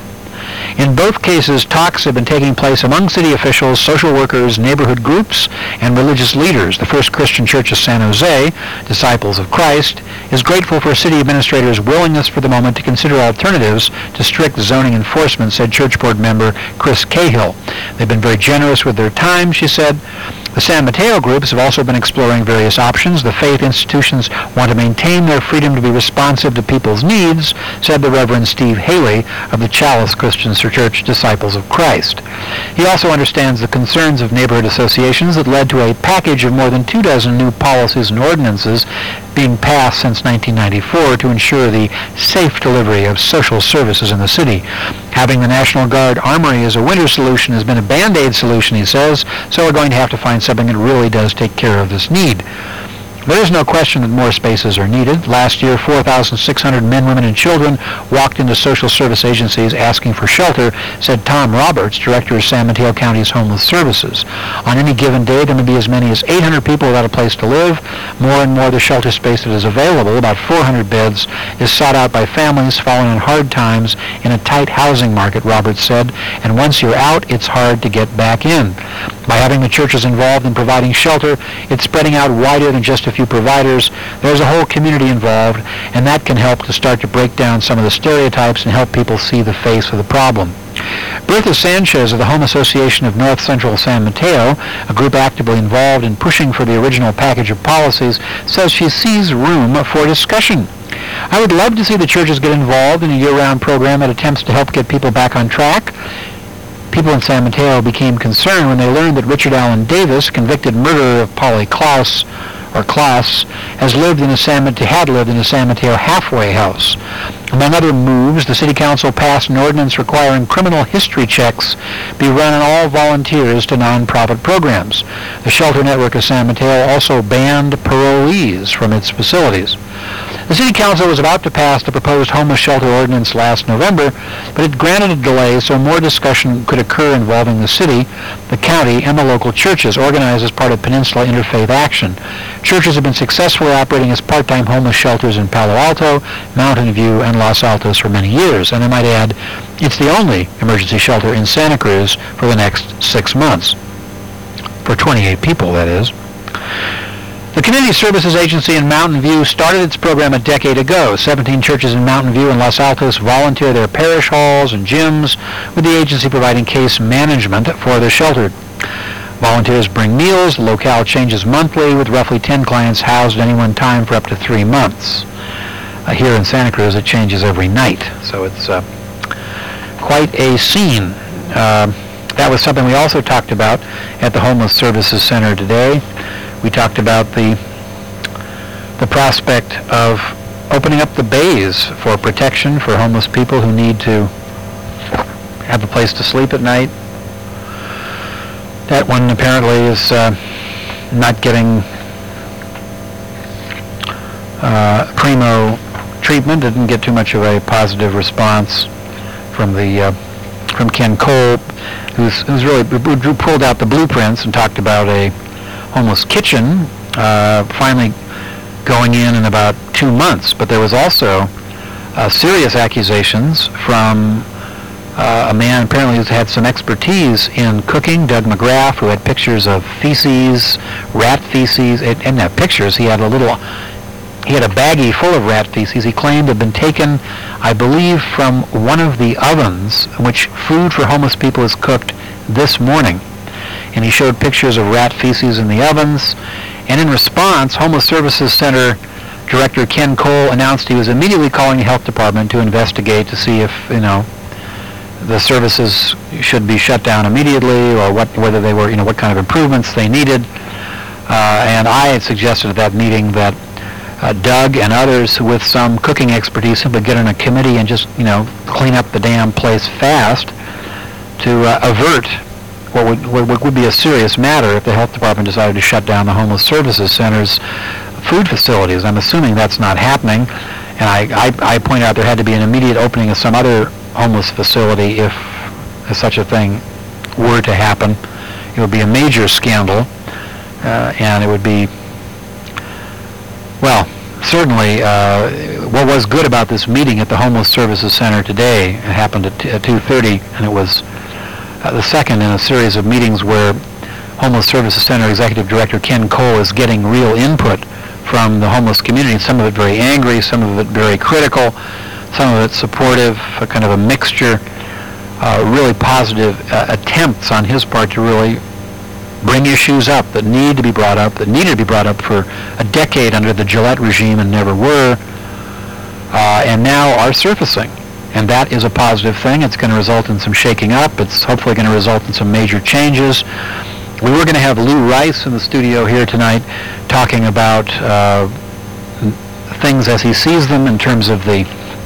In both cases, talks have been taking place among city officials, social workers, neighborhood groups, and religious leaders. The First Christian Church of San Jose, Disciples of Christ, is grateful for city administrators' willingness for the moment to consider alternatives to strict zoning enforcement, said church board member Chris Cahill. They've been very generous with their time, she said. The San Mateo groups have also been exploring various options. The faith institutions want to maintain their freedom to be responsive to people's needs, said the Reverend Steve Haley of the Chalice Christian Church Disciples of Christ. He also understands the concerns of neighborhood associations that led to a package of more than two dozen new policies and ordinances being passed since nineteen ninety-four to ensure the safe delivery of social services in the city. Having the National Guard Armory as a winter solution has been a Band-Aid solution, he says, so we're going to have to find something that really does take care of this need. There is no question that more spaces are needed. Last year, four thousand six hundred men, women, and children walked into social service agencies asking for shelter, said Tom Roberts, director of San Mateo County's Homeless Services. On any given day, there may be as many as eight hundred people without a place to live. More and more, the shelter space that is available, about four hundred beds, is sought out by families falling on hard times in a tight housing market, Roberts said, and once you're out, it's hard to get back in. By having the churches involved in providing shelter, it's spreading out wider than just a few providers. There's a whole community involved, and that can help to start to break down some of the stereotypes and help people see the face of the problem. Bertha Sanchez of the Home Association of North Central San Mateo, a group actively involved in pushing for the original package of policies, says she sees room for discussion. I would love to see the churches get involved in a year-round program that attempts to help get people back on track. People in San Mateo became concerned when they learned that Richard Allen Davis, convicted murderer of Polly Klaus, or Klaas, has lived in a San Mateo, had lived in a San Mateo halfway house. Among other moves, the City Council passed an ordinance requiring criminal history checks be run on all volunteers to nonprofit programs. The Shelter Network of San Mateo also banned parolees from its facilities. The City Council was about to pass the proposed homeless shelter ordinance last November, but it granted a delay so more discussion could occur involving the city, the county, and the local churches organized as part of Peninsula Interfaith Action. Churches have been successfully operating as part-time homeless shelters in Palo Alto, Mountain View, and Los Altos for many years, and I might add, it's the only emergency shelter in Santa Cruz for the next six months. For twenty-eight people, that is. The Community Services Agency in Mountain View started its program a decade ago. seventeen churches in Mountain View and Los Altos volunteer their parish halls and gyms, with the agency providing case management for the sheltered. Volunteers bring meals. The locale changes monthly, with roughly ten clients housed at any one time for up to three months. Uh, here in Santa Cruz, it changes every night, so it's uh, quite a scene. Uh, that was something we also talked about at the Homeless Services Center today. We talked about the the prospect of opening up the bays for protection for homeless people who need to have a place to sleep at night. That one apparently is uh, not getting uh, primo treatment. Didn't get too much of a positive response from the uh, from Ken Cole, who's, who's really who pulled out the blueprints and talked about a homeless kitchen uh, finally going in in about two months. But there was also uh, serious accusations from uh, a man apparently who's had some expertise in cooking, Doug McGrath, who had pictures of feces, rat feces, and, and not pictures, he had a little, he had a baggie full of rat feces he claimed had been taken, I believe, from one of the ovens in which food for homeless people is cooked this morning. And he showed pictures of rat feces in the ovens. And in response, Homeless Services Center Director Ken Cole announced he was immediately calling the health department to investigate to see if, you know, the services should be shut down immediately, or what, whether they were, you know, what kind of improvements they needed. Uh, and I had suggested at that meeting that uh, Doug and others with some cooking expertise simply get in a committee and just, you know, clean up the damn place fast to uh, avert what would, what would be a serious matter if the health department decided to shut down the Homeless Services Center's food facilities. I'm assuming that's not happening, and I, I, I point out there had to be an immediate opening of some other homeless facility if, if such a thing were to happen. It would be a major scandal, uh, and it would be, well, certainly uh, what was good about this meeting at the Homeless Services Center today, it happened at, t- at two thirty, and it was Uh, the second in a series of meetings where Homeless Services Center Executive Director Ken Cole is getting real input from the homeless community, some of it very angry, some of it very critical, some of it supportive, a kind of a mixture, uh, really positive uh, attempts on his part to really bring issues up that need to be brought up, that needed to be brought up for a decade under the Gillette regime and never were, uh, and now are surfacing. And that is a positive thing. It's going to result in some shaking up. It's hopefully going to result in some major changes. We were going to have Lou Rice in the studio here tonight talking about uh, things as he sees them in terms of the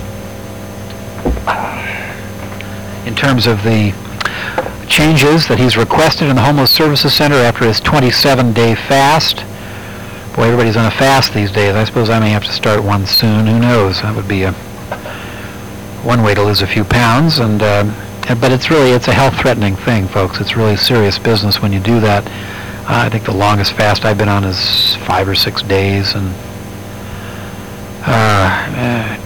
in terms of the changes that he's requested in the Homeless Services Center after his twenty-seven day fast. Boy, everybody's on a fast these days. I suppose I may have to start one soon. Who knows? That would be a one way to lose a few pounds, and uh, but it's really, it's a health-threatening thing, folks. It's really serious business when you do that. Uh, I think the longest fast I've been on is five or six days, and uh, eh.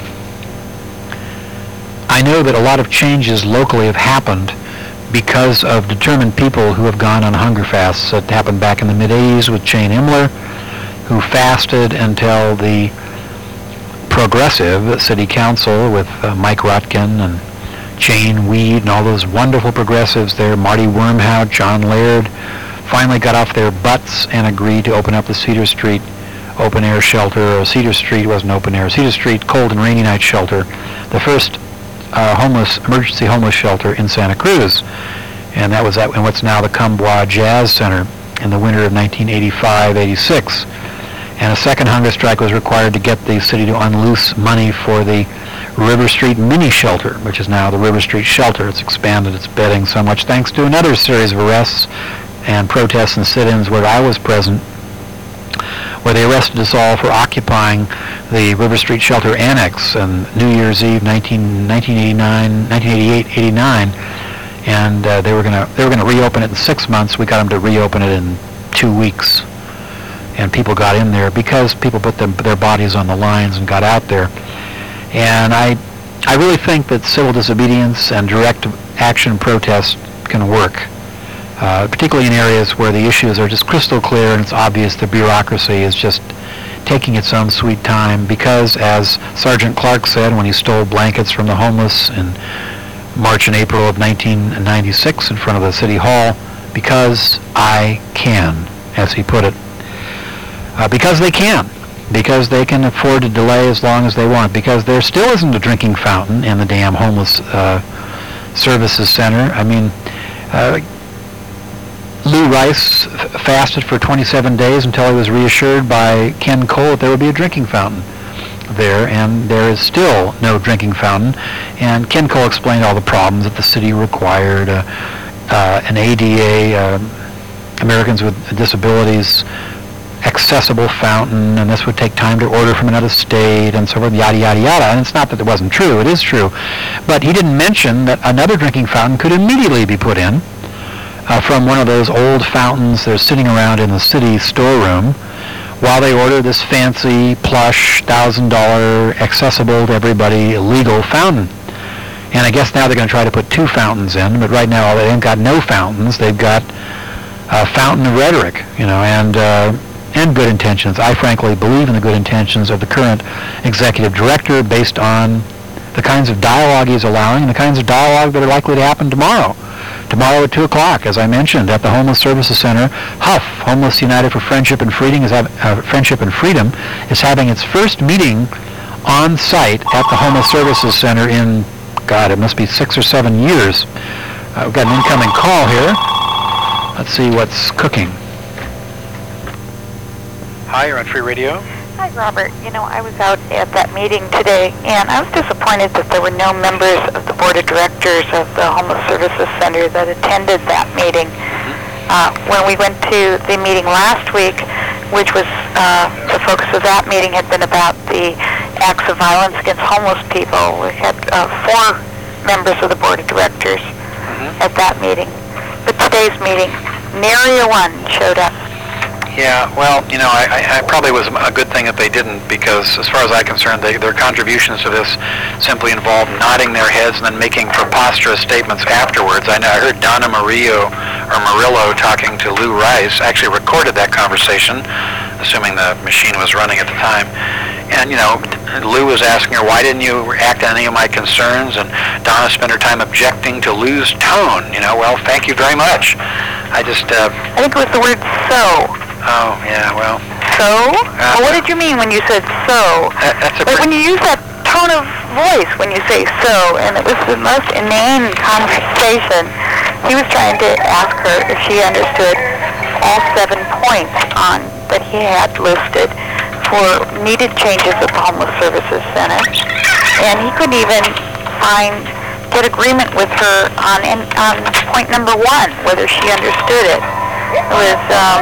I know that a lot of changes locally have happened because of determined people who have gone on hunger fasts. It happened back in the mid-eighties with Jane Imler, who fasted until the Progressive City Council with uh, Mike Rotkin and Jane Weed and all those wonderful progressives there, Marty Wormhout, John Laird, finally got off their butts and agreed to open up the Cedar Street open air shelter. Or Cedar Street wasn't open air. Cedar Street cold and rainy night shelter, the first uh, homeless emergency homeless shelter in Santa Cruz, and that was at in what's now the Combois Jazz Center in the winter of nineteen eighty-five eighty-six. And a second hunger strike was required to get the city to unloose money for the River Street mini shelter, which is now the River Street shelter. It's expanded its bedding so much thanks to another series of arrests and protests and sit-ins where I was present, where they arrested us all for occupying the River Street shelter annex on New Year's Eve, nineteen, nineteen eighty-nine, nineteen eighty-eight, eighty-nine, and uh, they were going to they were going to reopen it in six months. We got them to reopen it in two weeks, and people got in there because people put them, their bodies on the lines and got out there. And I, I really think that civil disobedience and direct action protest can work, uh, particularly in areas where the issues are just crystal clear and it's obvious the bureaucracy is just taking its own sweet time. Because, as Sergeant Clark said when he stole blankets from the homeless in March and April of nineteen ninety-six in front of the City Hall, because I can, as he put it. Uh, because they can. Because they can afford to delay as long as they want, because there still isn't a drinking fountain in the damn homeless uh, services center. I mean, uh, Lou Rice f- fasted for twenty-seven days until he was reassured by Ken Cole that there would be a drinking fountain there, and there is still no drinking fountain. And Ken Cole explained all the problems that the city required, uh, uh, an A D A, uh, Americans with Disabilities accessible fountain, and this would take time to order from another state, and so forth, yada, yada, yada. And it's not that it wasn't true. It is true. But he didn't mention that another drinking fountain could immediately be put in uh, from one of those old fountains that are sitting around in the city storeroom while they order this fancy, plush, one thousand dollars, accessible to everybody, legal fountain. And I guess now they're going to try to put two fountains in, but right now they ain't got no fountains. They've got a fountain of rhetoric, you know, and... Uh, and good intentions. I frankly believe in the good intentions of the current executive director based on the kinds of dialogue he's allowing and the kinds of dialogue that are likely to happen tomorrow. Tomorrow at two o'clock, as I mentioned, at the Homeless Services Center, Huff, Homeless United for Friendship and Freedom, is, have, uh, Friendship and Freedom, is having its first meeting on site at the Homeless Services Center in, God, it must be six or seven years. Uh, we've got an incoming call here. Let's see what's cooking. Hi, you're on Free Radio. Hi, Robert. You know, I was out at that meeting today, and I was disappointed that there were no members of the board of directors of the Homeless Services Center that attended that meeting. Uh, when we went to the meeting last week, which was uh, the focus of that meeting had been about the acts of violence against homeless people, we had uh, four members of the board of directors mm-hmm. at that meeting. But today's meeting, nary a one showed up. Yeah, well, you know, I, I, I probably was a good thing that they didn't, because as far as I'm concerned, they, their contributions to this simply involved nodding their heads and then making preposterous statements afterwards. I know I heard Donna Murillo, or Murillo talking to Lou Rice, actually recorded that conversation, assuming the machine was running at the time. And, you know, Lou was asking her, why didn't you act on any of my concerns? And Donna spent her time objecting to Lou's tone. You know, well, thank you very much. I just... Uh, I think it was the word so. Oh, yeah, well... So? Uh, well, what did you mean when you said so? That, that's a but when you use that tone of voice when you say so, and it was the most inane conversation, he was trying to ask her if she understood all seven points on that he had listed for needed changes at the Homeless Services Center, and he couldn't even find get agreement with her on in, on point number one, whether she understood it. It was um,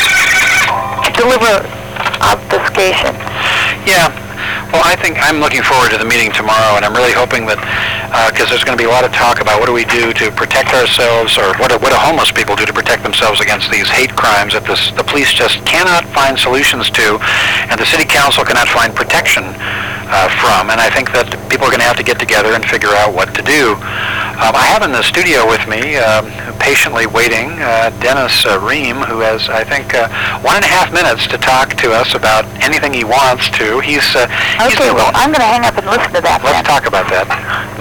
deliberate obfuscation. Yeah. Well, I think I'm looking forward to the meeting tomorrow, and I'm really hoping that, because uh, there's going to be a lot of talk about what do we do to protect ourselves, or what do, what do homeless people do to protect themselves against these hate crimes that this, the police just cannot find solutions to, and the city council cannot find protection uh, from. And I think that people are going to have to get together and figure out what to do. Um, I have in the studio with me, um, patiently waiting, uh, Dennis uh, Ream, who has, I think, uh, one and a half minutes to talk to us about anything he wants to. He's uh, Okay, well, I'm going to hang up and listen to that. Let's then. talk about that.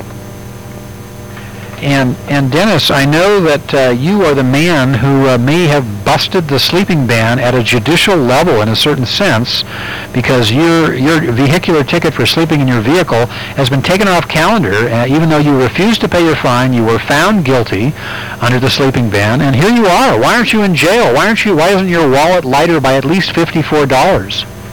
And and Dennis, I know that uh, you are the man who uh, may have busted the sleeping ban at a judicial level in a certain sense, because your your vehicular ticket for sleeping in your vehicle has been taken off calendar, uh, even though you refused to pay your fine. You were found guilty under the sleeping ban, and here you are. Why aren't you in jail? Why aren't you? Why isn't your wallet lighter by at least fifty-four dollars?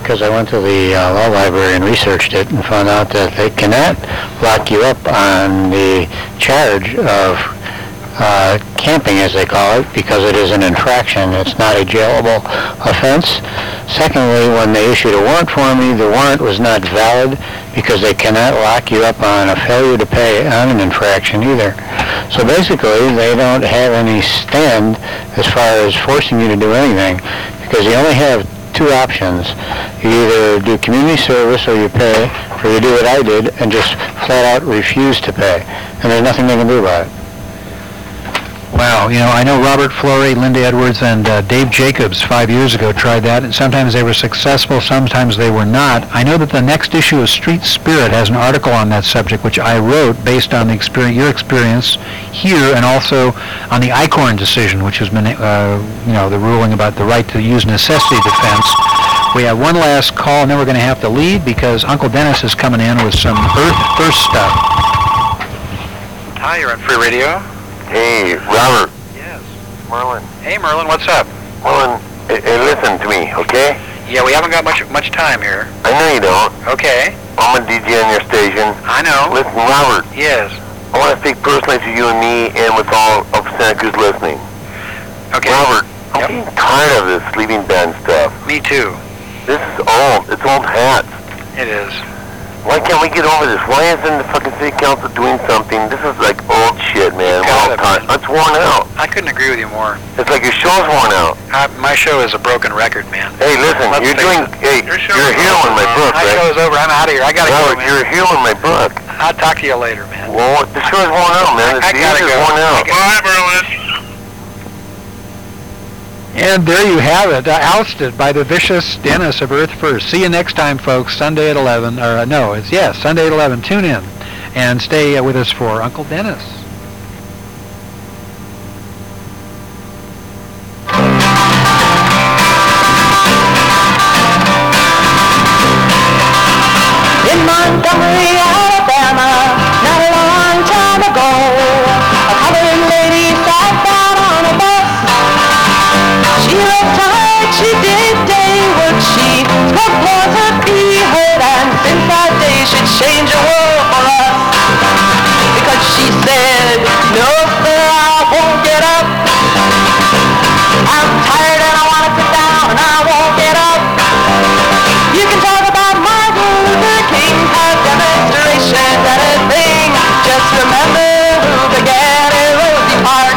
because I went to the uh, law library and researched it and found out that they cannot lock you up on the charge of uh, camping, as they call it, because it is an infraction. It's not a jailable offense. Secondly, when they issued a warrant for me, the warrant was not valid because they cannot lock you up on a failure to pay on an infraction either. So basically, they don't have any stand as far as forcing you to do anything, because you only have two options. You either do community service or you pay, or you do what I did and just flat out refuse to pay. And there's nothing they can do about it. Wow, you know, I know Robert Flory, Linda Edwards, and uh, Dave Jacobs five years ago tried that, and sometimes they were successful, sometimes they were not. I know that the next issue of Street Spirit has an article on that subject, which I wrote based on the experience, your experience here, and also on the ICORN decision, which has been, uh, you know, the ruling about the right to use necessity defense. We have one last call, and then we're going to have to leave because Uncle Dennis is coming in with some Earth First stuff. Hi, you're on Free Radio. Hey, Robert. Yes. Merlin. Hey, Merlin, what's up? Merlin, hey, hey, listen to me, okay? Yeah, we haven't got much much time here. I know you don't. Okay. I'm a D J on your station. I know. Listen, Robert. Yes. I want to speak personally to you and me and with all of Senecas listening. Okay. Robert, I'm Yep. getting tired of this sleeping band stuff. Me too. This is old. It's old hats. It is. Why can't we get over this? Why isn't the fucking city council doing something? This is like old shit, man. You got it, Time. man. It's worn out. I couldn't agree with you more. It's like your show's worn out. I, my show is a broken record, man. Hey, listen, Let's you're face doing, it. hey, Your you're show a is hero in my book, My right? show is over. I'm out of here. I gotta Robert, go, man. you're a hero in my book. I'll talk to you later, man. Well, the show's worn out, man. The I gotta stage is go. worn out. Bye, Merlin. And there you have it, uh, ousted by the vicious Dennis of Earth First. See you next time, folks, Sunday at eleven, or uh, no, it's, yes, Sunday at eleven. Tune in and stay uh, with us for Uncle Dennis. In Montgomery, Alabama, not a long time ago, a colored lady sat down on a bus. She looked hard, she did day work, she spoke more to be heard, and since that day she'd change the world for us. Because she said, no sir, I won't get up. I'm tired and I want to sit down and I won't get up. You can talk about Martin Luther King, have demonstrations and a thing. Just remember who began in Rosie Park.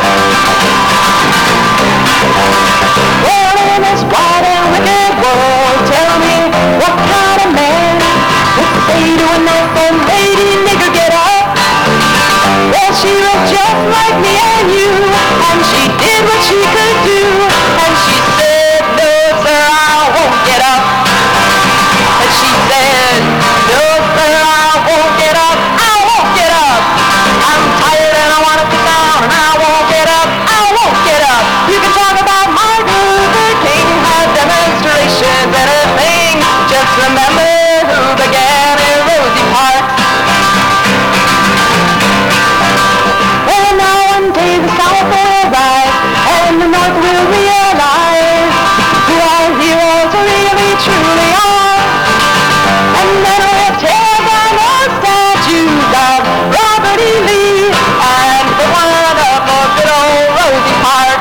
Well, in this wide and wicked world, tell me what kind of man would say to a nice old lady, nigger, get up? Well, she was just like me and you, and she did what she could do, and she said, no sir, I won't get up. And she said, no sir, I won't get up, I won't get up. I'm tired and I want to sit down and I won't get up, I won't get up. You can talk about Martin Luther King, have demonstrations and a thing. Just remember who began in Rosie Park. Well, now one day the South will rise and the North will realize who our heroes really truly are. And then we'll tear down those statues of Robert E. Lee and put one up for good old Rosie Park.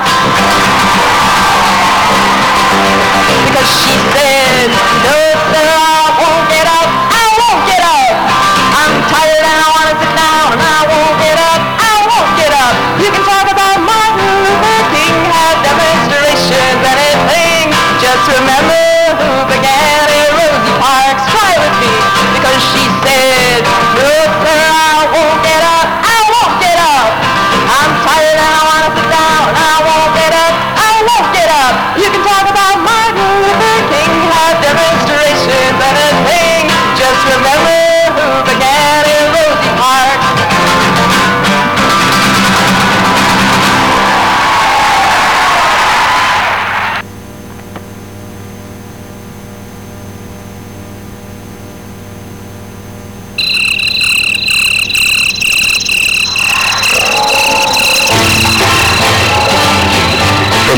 Because she said, no sir, I won't get up, I won't get up. I'm tired and I want to sit down and I won't get up, I won't get up. You can talk about Martin Luther King, have demonstrations and a thing. Just remember who began in Rosie Park. Try with me, because she said, no sir, I won't get up, I won't get up. I'm tired and I want to sit down and I won't get up, I won't get up. You can talk about Martin Luther King, have demonstrations and a thing. Just remember who began in Rosie Park.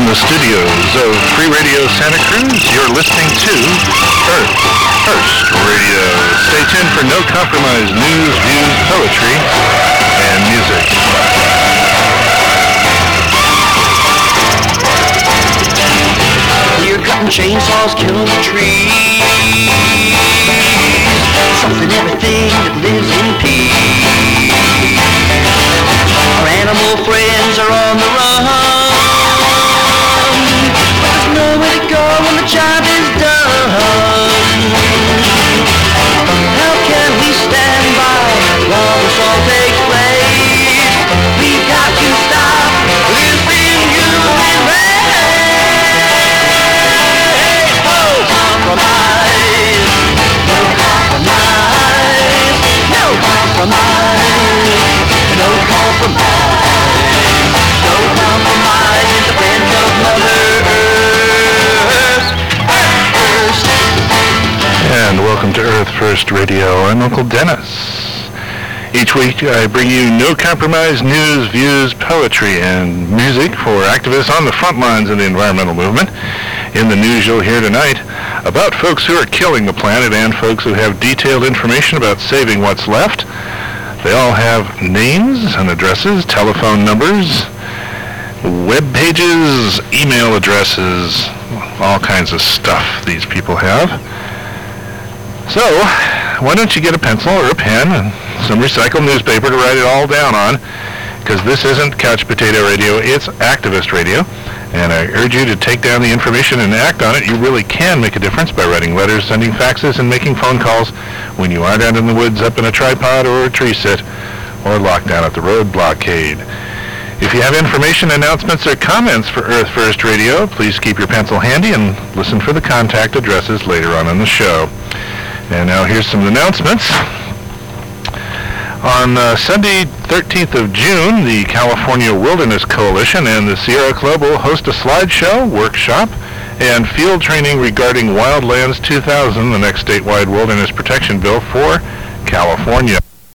the studios of Free Radio Santa Cruz, you're listening to Earth First Radio. Stay tuned for No Compromise news, views, poetry, and music. You're cutting chainsaws, killing the trees. Something everything that lives in peace. Our animal friends are on the run, but there's nowhere to go when the job is done. How can we stand by while this all takes place? We've got to stop this inhuman race. No compromise, no compromise, no compromise, no compromise, no compromise in defense of Mother Earth. Earth First. And welcome to Earth First Radio. I'm Uncle Dennis. Each week I bring you no compromise news, views, poetry, and music for activists on the front lines of the environmental movement. In the news you'll hear tonight about folks who are killing the planet and folks who have detailed information about saving what's left. They all have names and addresses, telephone numbers, web pages, email addresses, all kinds of stuff these people have. So, why don't you get a pencil or a pen and some recycled newspaper to write it all down on, because this isn't couch potato radio, it's activist radio, and I urge you to take down the information and act on it. You really can make a difference by writing letters, sending faxes, and making phone calls when you aren't out in the woods up in a tripod or a tree sit or locked down at the road blockade. If you have information, announcements, or comments for Earth First Radio, please keep your pencil handy and listen for the contact addresses later on in the show. And now here's some announcements. On uh, Sunday, thirteenth of June, the California Wilderness Coalition and the Sierra Club will host a slideshow, workshop, and field training regarding Wildlands two thousand, the next statewide wilderness protection bill for California.